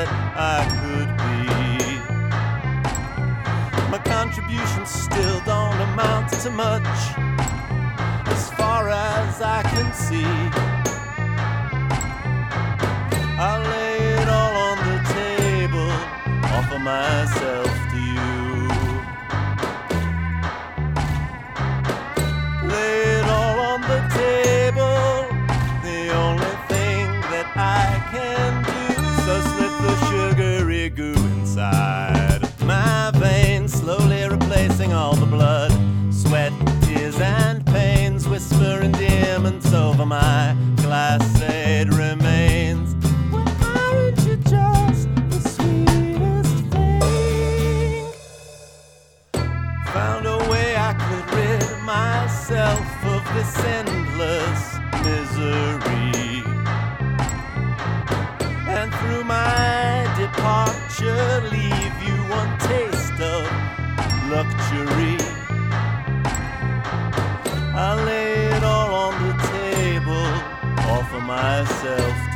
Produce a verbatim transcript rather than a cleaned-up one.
that I could be. My contributions still don't amount to much, as far as I can see. I lay it all on the table, offer myself to you. Lay it all on the table, the only thing that I can do. So slip the sugary goo inside my veins, slowly replacing all the blood, sweat, tears and pains, whisper endearments over my glacade remains. Well, aren't you just the sweetest thing? Found a way I could rid myself of this endless misery, and through my departure leave you one taste of luxury. I lay it all on the table, offer myself